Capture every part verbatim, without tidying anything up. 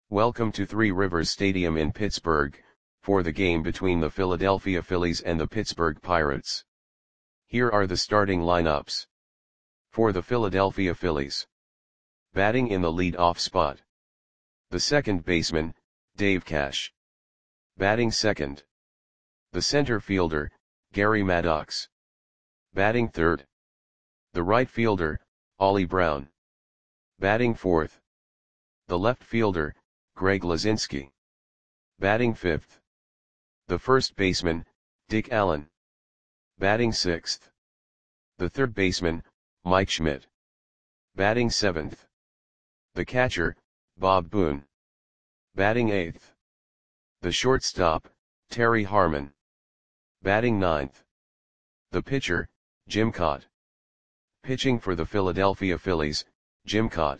Welcome to Three Rivers Stadium in Pittsburgh, for the game between the Philadelphia Phillies and the Pittsburgh Pirates. Here are the starting lineups. For the Philadelphia Phillies. Batting in the lead-off spot. The second baseman, Dave Cash. Batting second. The center fielder, Gary Maddox. Batting third. The right fielder, Ollie Brown. Batting fourth. The left fielder, Greg Luzinski. Batting fifth. The first baseman, Dick Allen. Batting sixth. The third baseman, Mike Schmidt. Batting seventh. The catcher, Bob Boone. Batting eighth. The shortstop, Terry Harmon. Batting ninth. The pitcher, Jim Kaat. Pitching for the Philadelphia Phillies, Jim Kaat.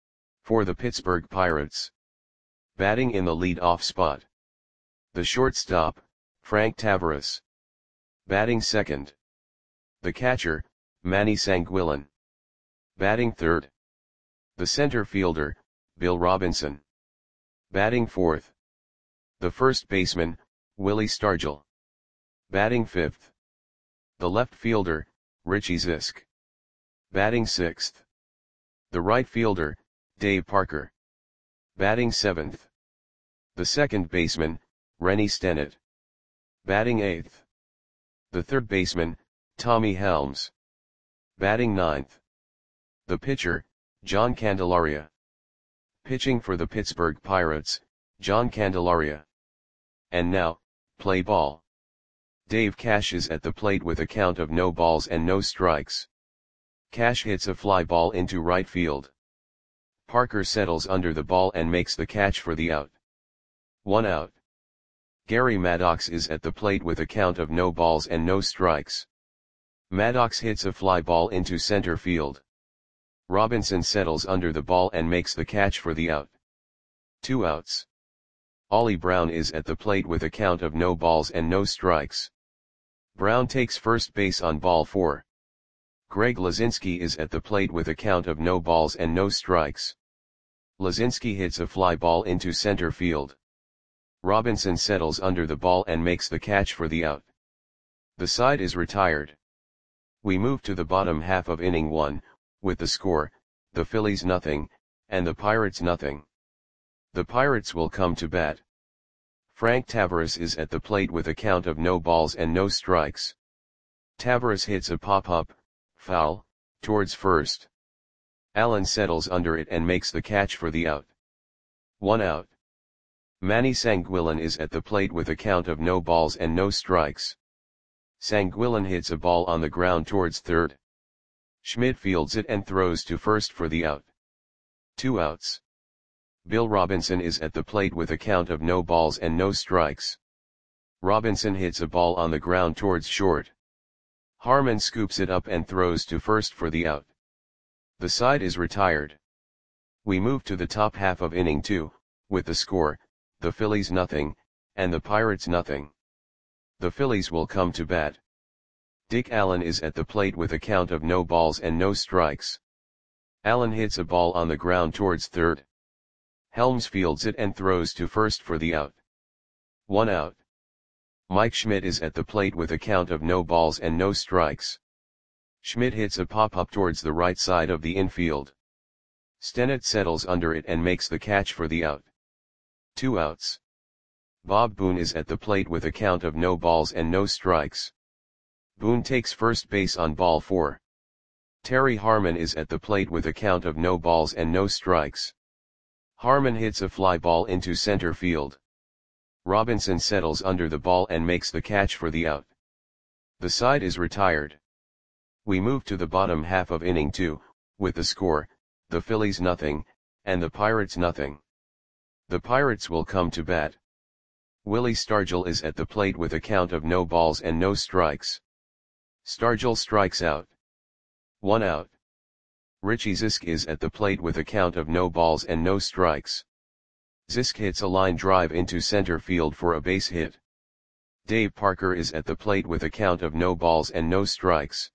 For the Pittsburgh Pirates. Batting in the lead-off spot. The shortstop, Frank Taveras. Batting second. The catcher, Manny Sanguillen. Batting third. The center fielder, Bill Robinson. Batting fourth. The first baseman, Willie Stargell. Batting fifth. The left fielder, Richie Zisk. Batting sixth. The right fielder, Dave Parker. Batting seventh. The second baseman, Rennie Stennett. Batting eighth. The third baseman, Tommy Helms. Batting ninth. The pitcher, John Candelaria. Pitching for the Pittsburgh Pirates, John Candelaria. And now, play ball. Dave Cash is at the plate with a count of no balls and no strikes. Cash hits a fly ball into right field. Parker settles under the ball and makes the catch for the out. One out. Gary Maddox is at the plate with a count of no balls and no strikes. Maddox hits a fly ball into center field. Robinson settles under the ball and makes the catch for the out. Two outs. Ollie Brown is at the plate with a count of no balls and no strikes. Brown takes first base on ball four. Greg Luzinski is at the plate with a count of no balls and no strikes. Luzinski hits a fly ball into center field. Robinson settles under the ball and makes the catch for the out. The side is retired. We move to the bottom half of inning one, with the score, the Phillies nothing, and the Pirates nothing. The Pirates will come to bat. Frank Taveras is at the plate with a count of no balls and no strikes. Taveras hits a pop-up, foul, towards first. Allen settles under it and makes the catch for the out. One out. Manny Sanguillen is at the plate with a count of no balls and no strikes. Sanguillen hits a ball on the ground towards third. Schmidt fields it and throws to first for the out. Two outs. Bill Robinson is at the plate with a count of no balls and no strikes. Robinson hits a ball on the ground towards short. Harmon scoops it up and throws to first for the out. The side is retired. We move to the top half of inning two, with the score, the Phillies nothing, and the Pirates nothing. The Phillies will come to bat. Dick Allen is at the plate with a count of no balls and no strikes. Allen hits a ball on the ground towards third. Helms fields it and throws to first for the out. One out. Mike Schmidt is at the plate with a count of no balls and no strikes. Schmidt hits a pop-up towards the right side of the infield. Stennett settles under it and makes the catch for the out. Two outs. Bob Boone is at the plate with a count of no balls and no strikes. Boone takes first base on ball four. Terry Harmon is at the plate with a count of no balls and no strikes. Harmon hits a fly ball into center field. Robinson settles under the ball and makes the catch for the out. The side is retired. We move to the bottom half of inning two, with the score, the Phillies nothing, and the Pirates nothing. The Pirates will come to bat. Willie Stargell is at the plate with a count of no balls and no strikes. Stargell strikes out. One out. Richie Zisk is at the plate with a count of no balls and no strikes. Zisk hits a line drive into center field for a base hit. Dave Parker is at the plate with a count of no balls and no strikes.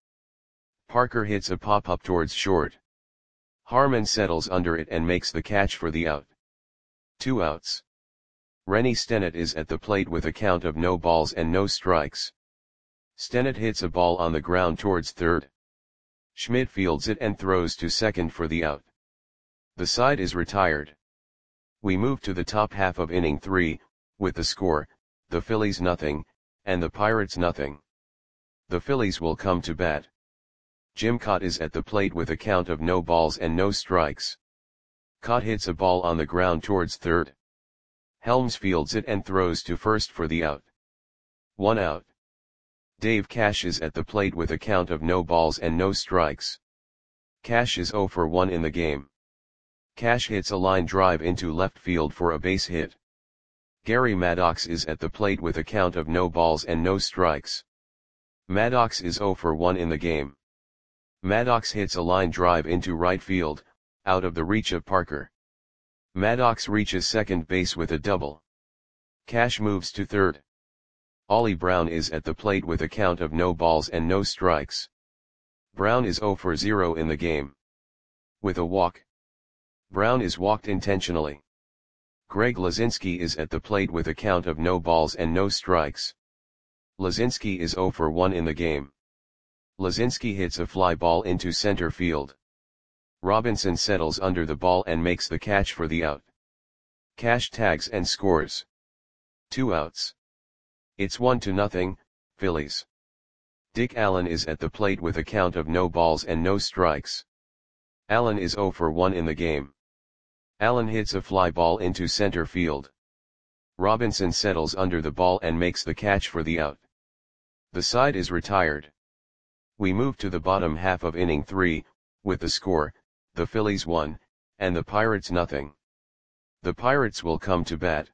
Parker hits a pop-up towards short. Harmon settles under it and makes the catch for the out. Two outs. Rennie Stennett is at the plate with a count of no balls and no strikes. Stennett hits a ball on the ground towards third. Schmidt fields it and throws to second for the out. The side is retired. We move to the top half of inning three, with the score, the Phillies nothing, and the Pirates nothing. The Phillies will come to bat. Jim Kaat is at the plate with a count of no balls and no strikes. Kaat hits a ball on the ground towards third. Helms fields it and throws to first for the out. One out. Dave Cash is at the plate with a count of no balls and no strikes. Cash is oh for one in the game. Cash hits a line drive into left field for a base hit. Gary Maddox is at the plate with a count of no balls and no strikes. Maddox is oh for one in the game. Maddox hits a line drive into right field, out of the reach of Parker. Maddox reaches second base with a double. Cash moves to third. Ollie Brown is at the plate with a count of no balls and no strikes. Brown is oh for zero in the game. With a walk. Brown is walked intentionally. Greg Lazinski is at the plate with a count of no balls and no strikes. Lazinski is oh for one in the game. Lazinski hits a fly ball into center field. Robinson settles under the ball and makes the catch for the out. Cash tags and scores. Two outs. It's one to nothing, Phillies. Dick Allen is at the plate with a count of no balls and no strikes. Allen is oh for one in the game. Allen hits a fly ball into center field. Robinson settles under the ball and makes the catch for the out. The side is retired. We move to the bottom half of inning three, with the score, the Phillies one, and the Pirates nothing. The Pirates will come to bat.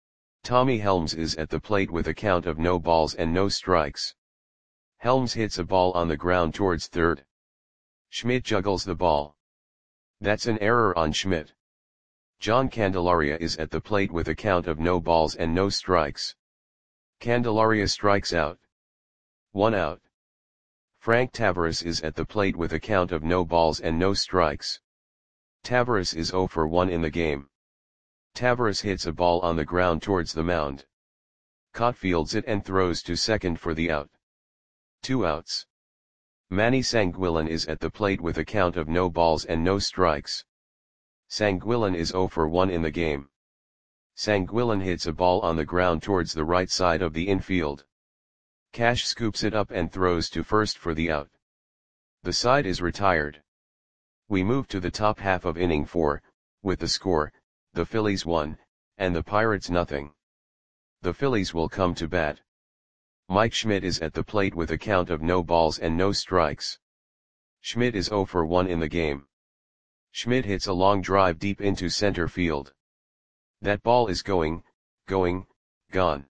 Tommy Helms is at the plate with a count of no balls and no strikes. Helms hits a ball on the ground towards third. Schmidt juggles the ball. That's an error on Schmidt. John Candelaria is at the plate with a count of no balls and no strikes. Candelaria strikes out. One out. Frank Tavares is at the plate with a count of no balls and no strikes. Tavares is oh for one in the game. Tavares hits a ball on the ground towards the mound. Kaat fields it and throws to second for the out. Two outs. Manny Sanguillen is at the plate with a count of no balls and no strikes. Sanguillen is oh for one in the game. Sanguillen hits a ball on the ground towards the right side of the infield. Cash scoops it up and throws to first for the out. The side is retired. We move to the top half of inning four, with the score, the Phillies one, and the Pirates nothing. The Phillies will come to bat. Mike Schmidt is at the plate with a count of no balls and no strikes. Schmidt is oh for one in the game. Schmidt hits a long drive deep into center field. That ball is going, going, gone.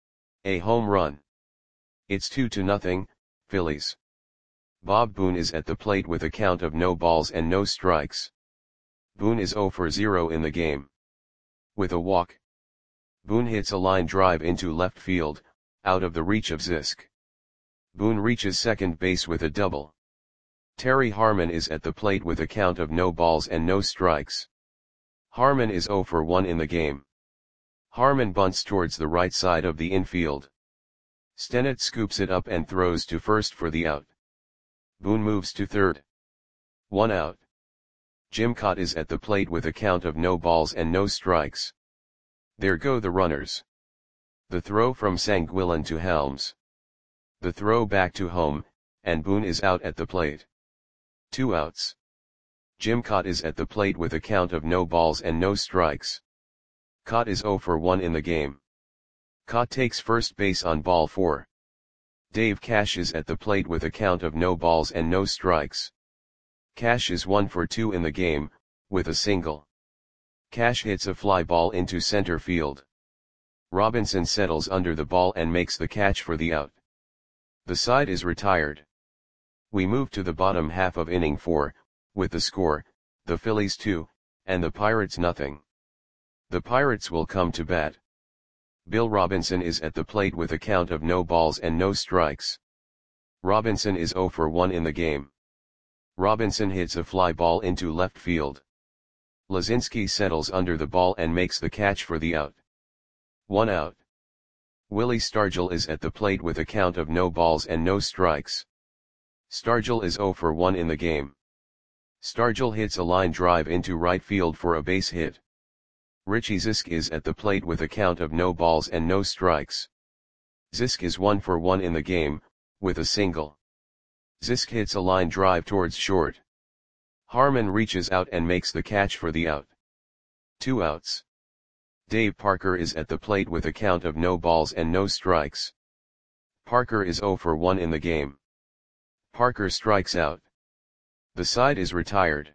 A home run. It's two to nothing, Phillies. Bob Boone is at the plate with a count of no balls and no strikes. Boone is oh for zero in the game. With a walk. Boone hits a line drive into left field, out of the reach of Zisk. Boone reaches second base with a double. Terry Harmon is at the plate with a count of no balls and no strikes. Harmon is oh for one in the game. Harmon bunts towards the right side of the infield. Stennett scoops it up and throws to first for the out. Boone moves to third. One out. Jim Kaat is at the plate with a count of no balls and no strikes. There go the runners. The throw from Sanguillen to Helms. The throw back to home, and Boone is out at the plate. Two outs. Jim Kaat is at the plate with a count of no balls and no strikes. Kaat is oh for one in the game. Kaat takes first base on ball four. Dave Cash is at the plate with a count of no balls and no strikes. Cash is one for two in the game, with a single. Cash hits a fly ball into center field. Robinson settles under the ball and makes the catch for the out. The side is retired. We move to the bottom half of inning four, with the score, the Phillies two, and the Pirates nothing. The Pirates will come to bat. Bill Robinson is at the plate with a count of no balls and no strikes. Robinson is oh for one in the game. Robinson hits a fly ball into left field. Lazinski settles under the ball and makes the catch for the out. One out. Willie Stargell is at the plate with a count of no balls and no strikes. Stargell is zero for one in the game. Stargell hits a line drive into right field for a base hit. Richie Zisk is at the plate with a count of no balls and no strikes. Zisk is one for one in the game, with a single. Zisk hits a line drive towards short. Harmon reaches out and makes the catch for the out. Two outs. Dave Parker is at the plate with a count of no balls and no strikes. Parker is zero for one in the game. Parker strikes out. The side is retired.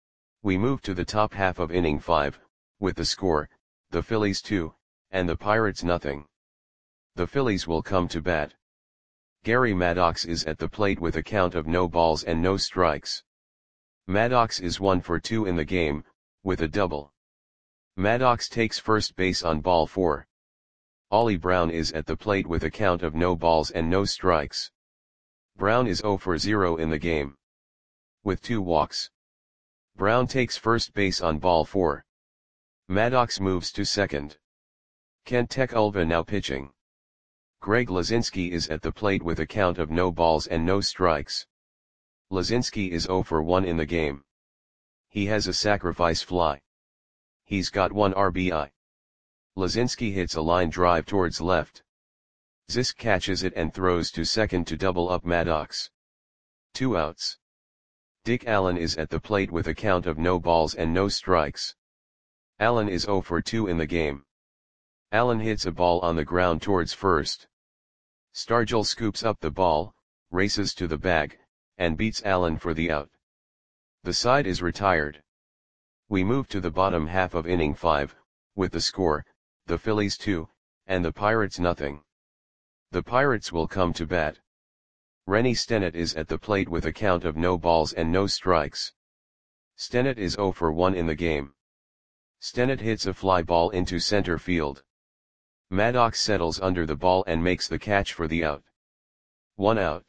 We move to the top half of inning five, with the score, the Phillies two, and the Pirates nothing. The Phillies will come to bat. Gary Maddox is at the plate with a count of no balls and no strikes. Maddox is one for two in the game, with a double. Maddox takes first base on ball four. Ollie Brown is at the plate with a count of no balls and no strikes. Brown is zero for zero in the game. With two walks. Brown takes first base on ball four. Maddox moves to second. Kent Tekulve now pitching. Greg Lazinski is at the plate with a count of no balls and no strikes. Lazinski is zero for one in the game. He has a sacrifice fly. He's got one R B I. Lazinski hits a line drive towards left. Zisk catches it and throws to second to double up Maddox. Two outs. Dick Allen is at the plate with a count of no balls and no strikes. Allen is zero for two in the game. Allen hits a ball on the ground towards first. Stargell scoops up the ball, races to the bag, and beats Allen for the out. The side is retired. We move to the bottom half of inning five, with the score, the Phillies two, and the Pirates nothing. The Pirates will come to bat. Rennie Stennett is at the plate with a count of no balls and no strikes. Stennett is zero for one in the game. Stennett hits a fly ball into center field. Maddox settles under the ball and makes the catch for the out. One out.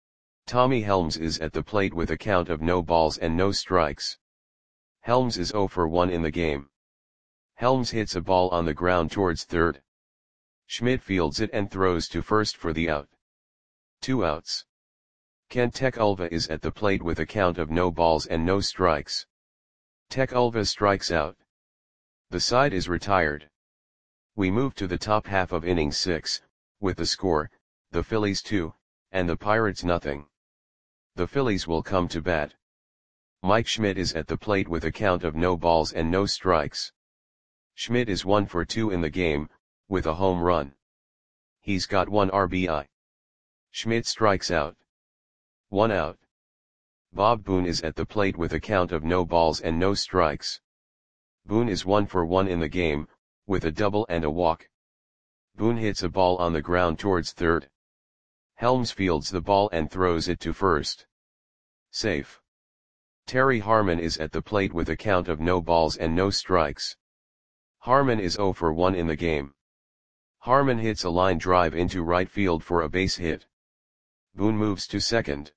Tommy Helms is at the plate with a count of no balls and no strikes. Helms is zero for one in the game. Helms hits a ball on the ground towards third. Schmidt fields it and throws to first for the out. Two outs. Kent Tekulve is at the plate with a count of no balls and no strikes. Tekulve strikes out. The side is retired. We move to the top half of inning six, with the score, the Phillies two, and the Pirates nothing. The Phillies will come to bat. Mike Schmidt is at the plate with a count of no balls and no strikes. Schmidt is one for two in the game, with a home run. He's got one R B I. Schmidt strikes out. One out. Bob Boone is at the plate with a count of no balls and no strikes. Boone is one for one in the game, with a double and a walk. Boone hits a ball on the ground towards third. Helms fields the ball and throws it to first. Safe. Terry Harmon is at the plate with a count of no balls and no strikes. Harmon is zero for one in the game. Harmon hits a line drive into right field for a base hit. Boone moves to second.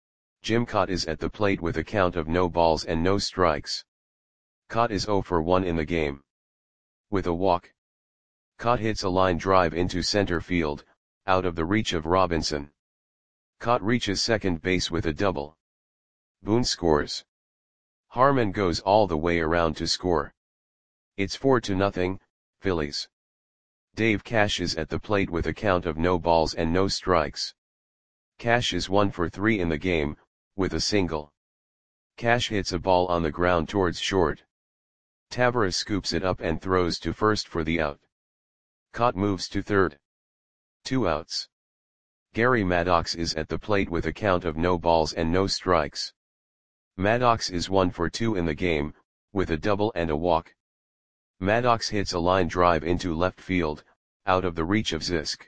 Jim Cott is at the plate with a count of no balls and no strikes. Cott is zero for one in the game. With a walk. Cott hits a line drive into center field, out of the reach of Robinson. Cott reaches second base with a double. Boone scores. Harmon goes all the way around to score. It's four to nothing, Phillies. Dave Cash is at the plate with a count of no balls and no strikes. Cash is one for three in the game, with a single. Cash hits a ball on the ground towards short. Tavares scoops it up and throws to first for the out. Cott moves to third. Two outs. Gary Maddox is at the plate with a count of no balls and no strikes. Maddox is one for two in the game, with a double and a walk. Maddox hits a line drive into left field, out of the reach of Zisk.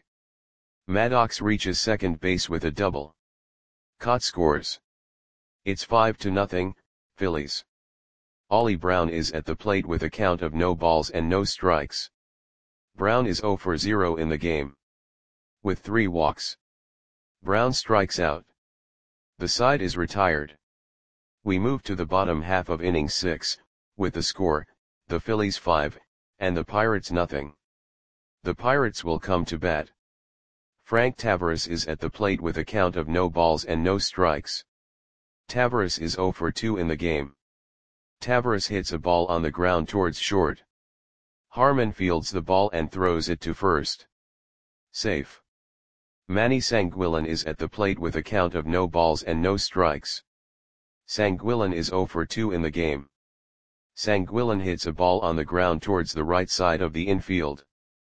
Maddox reaches second base with a double. Cott scores. It's five to nothing, Phillies. Ollie Brown is at the plate with a count of no balls and no strikes. Brown is zero for zero in the game. With three walks. Brown strikes out. The side is retired. We move to the bottom half of inning six, with the score, the Phillies five, and the Pirates nothing. The Pirates will come to bat. Frank Taveras is at the plate with a count of no balls and no strikes. Taveras is zero for two in the game. Taveras hits a ball on the ground towards short. Harman fields the ball and throws it to first. Safe. Manny Sanguillen is at the plate with a count of no balls and no strikes. Sanguillen is zero for two in the game. Sanguillen hits a ball on the ground towards the right side of the infield.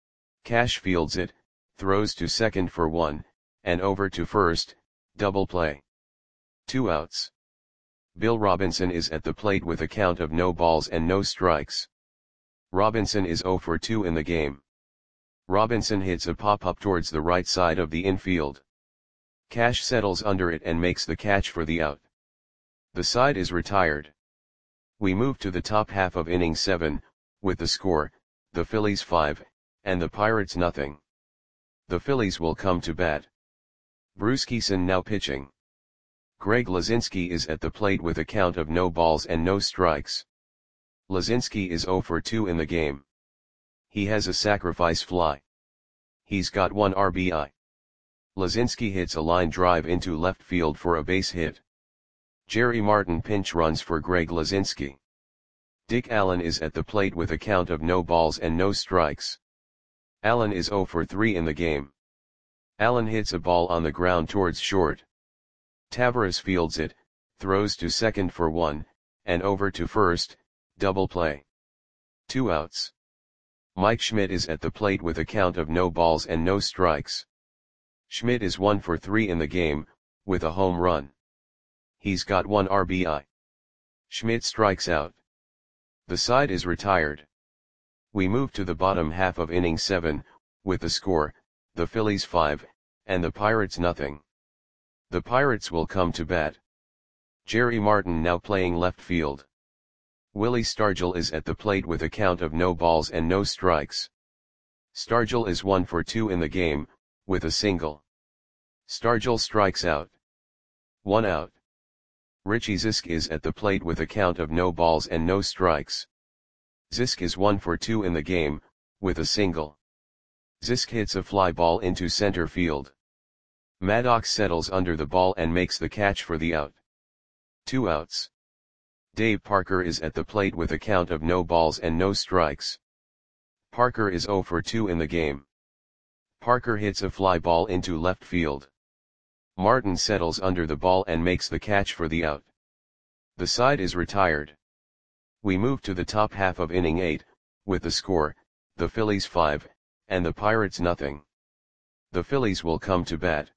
Cash fields it, throws to second for one, and over to first, double play. Two outs. Bill Robinson is at the plate with a count of no balls and no strikes. Robinson is zero for two in the game. Robinson hits a pop-up towards the right side of the infield. Cash settles under it and makes the catch for the out. The side is retired. We move to the top half of inning seven, with the score, the Phillies five, and the Pirates nothing. The Phillies will come to bat. Bruskeson now pitching. Greg Lazinski is at the plate with a count of no balls and no strikes. Lazinski is zero for two in the game. He has a sacrifice fly. He's got one R B I. Lazinski hits a line drive into left field for a base hit. Jerry Martin pinch runs for Greg Lazinski. Dick Allen is at the plate with a count of no balls and no strikes. Allen is zero for three in the game. Allen hits a ball on the ground towards short. Taveras fields it, throws to second for one, and over to first, double play. Two outs. Mike Schmidt is at the plate with a count of no balls and no strikes. Schmidt is one for three in the game, with a home run. He's got one R B I. Schmidt strikes out. The side is retired. We move to the bottom half of inning seven, with the score, the Phillies five, and the Pirates nothing. The Pirates will come to bat. Jerry Martin now playing left field. Willie Stargell is at the plate with a count of no balls and no strikes. Stargell is one for two in the game, with a single. Stargell strikes out. One out. Richie Zisk is at the plate with a count of no balls and no strikes. Zisk is one for two in the game, with a single. Zisk hits a fly ball into center field. Maddox settles under the ball and makes the catch for the out. Two outs. Dave Parker is at the plate with a count of no balls and no strikes. Parker is zero for two in the game. Parker hits a fly ball into left field. Martin settles under the ball and makes the catch for the out. The side is retired. We move to the top half of inning eight, with the score, the Phillies five, and the Pirates nothing. The Phillies will come to bat.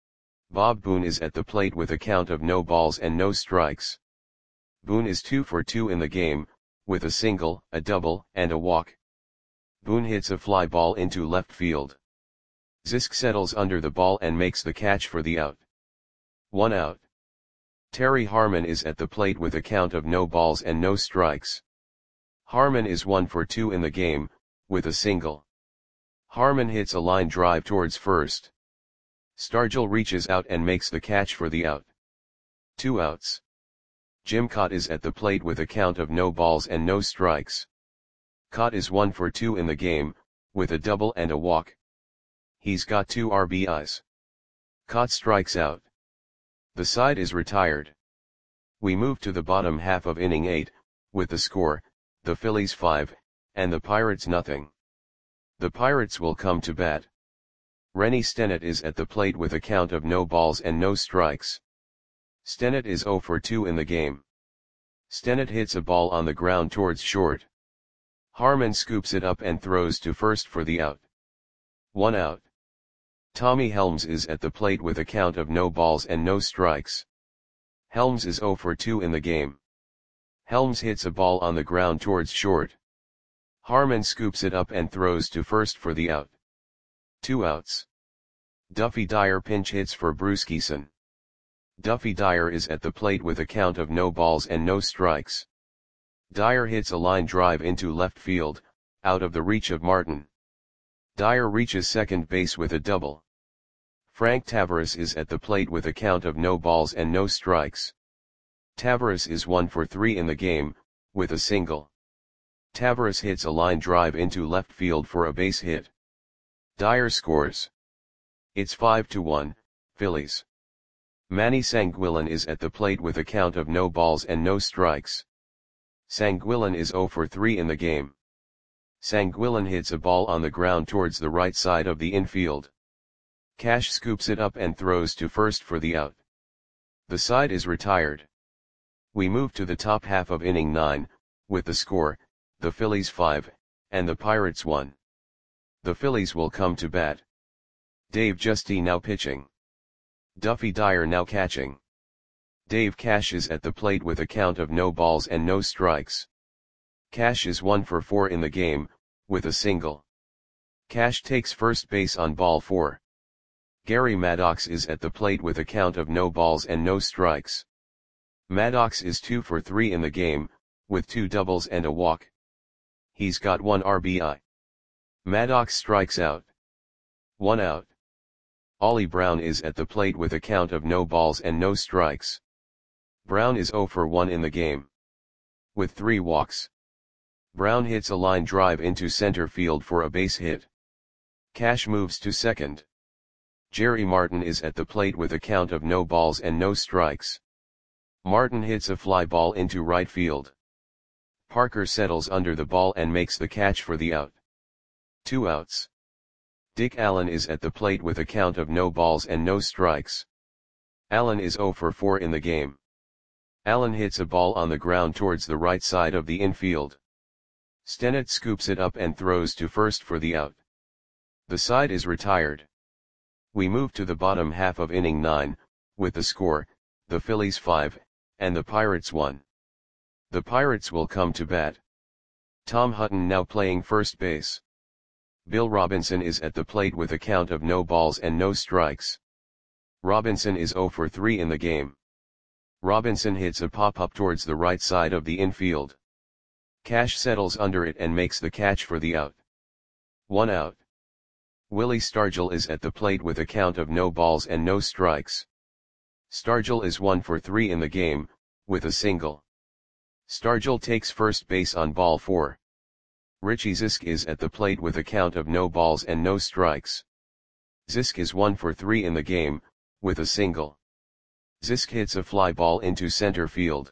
Bob Boone is at the plate with a count of no balls and no strikes. Boone is two for two in the game, with a single, a double, and a walk. Boone hits a fly ball into left field. Zisk settles under the ball and makes the catch for the out. One out. Terry Harmon is at the plate with a count of no balls and no strikes. Harmon is one for two in the game, with a single. Harmon hits a line drive towards first. Stargell reaches out and makes the catch for the out. Two outs. Jim Kaat is at the plate with a count of no balls and no strikes. Kaat is one for two in the game, with a double and a walk. He's got two R B Is. Kaat strikes out. The side is retired. We move to the bottom half of inning eight, with the score, the Phillies five, and the Pirates nothing. The Pirates will come to bat. Rennie Stennett is at the plate with a count of no balls and no strikes. Stennett is zero for two in the game. Stennett hits a ball on the ground towards short. Harmon scoops it up and throws to first for the out. One out. Tommy Helms is at the plate with a count of no balls and no strikes. Helms is zero for two in the game. Helms hits a ball on the ground towards short. Harmon scoops it up and throws to first for the out. Two outs. Duffy Dyer pinch hits for Bruskeson. Duffy Dyer is at the plate with a count of no balls and no strikes. Dyer hits a line drive into left field, out of the reach of Martin. Dyer reaches second base with a double. Frank Taveras is at the plate with a count of no balls and no strikes. Taveras is one for three in the game, with a single. Tavares hits a line drive into left field for a base hit. Dyer scores. It's five to one, Phillies. Manny Sanguillen is at the plate with a count of no balls and no strikes. Sanguillen is zero for three in the game. Sanguillen hits a ball on the ground towards the right side of the infield. Cash scoops it up and throws to first for the out. The side is retired. We move to the top half of inning nine, with the score, the Phillies five, and the Pirates one. The Phillies will come to bat. Dave Giusti now pitching. Duffy Dyer now catching. Dave Cash is at the plate with a count of no balls and no strikes. Cash is one for four in the game, with a single. Cash takes first base on ball four. Gary Maddox is at the plate with a count of no balls and no strikes. Maddox is two for three in the game, with two doubles and a walk. He's got one R B I. Maddox strikes out. One out. Ollie Brown is at the plate with a count of no balls and no strikes. Brown is zero for one in the game. With three walks. Brown hits a line drive into center field for a base hit. Cash moves to second. Jerry Martin is at the plate with a count of no balls and no strikes. Martin hits a fly ball into right field. Parker settles under the ball and makes the catch for the out. Two outs. Dick Allen is at the plate with a count of no balls and no strikes. Allen is zero for four in the game. Allen hits a ball on the ground towards the right side of the infield. Stennett scoops it up and throws to first for the out. The side is retired. We move to the bottom half of inning nine, with the score, the Phillies five, and the Pirates one. The Pirates will come to bat. Tom Hutton now playing first base. Bill Robinson is at the plate with a count of no balls and no strikes. Robinson is zero for three in the game. Robinson hits a pop-up towards the right side of the infield. Cash settles under it and makes the catch for the out. One out. Willie Stargell is at the plate with a count of no balls and no strikes. Stargell is one for three in the game, with a single. Stargell takes first base on ball four. Richie Zisk is at the plate with a count of no balls and no strikes. Zisk is one for three in the game, with a single. Zisk hits a fly ball into center field.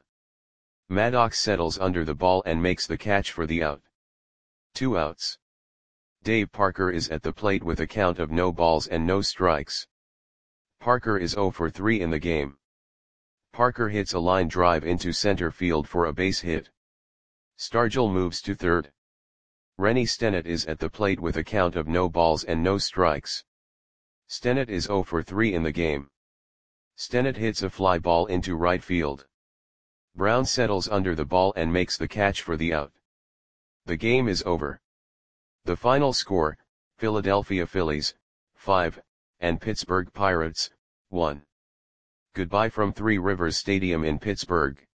Maddox settles under the ball and makes the catch for the out. Two outs. Dave Parker is at the plate with a count of no balls and no strikes. Parker is zero for three in the game. Parker hits a line drive into center field for a base hit. Stargell moves to third. Rennie Stennett is at the plate with a count of no balls and no strikes. Stennett is zero for three in the game. Stennett hits a fly ball into right field. Brown settles under the ball and makes the catch for the out. The game is over. The final score, Philadelphia Phillies, five, and Pittsburgh Pirates, one. Goodbye from Three Rivers Stadium in Pittsburgh.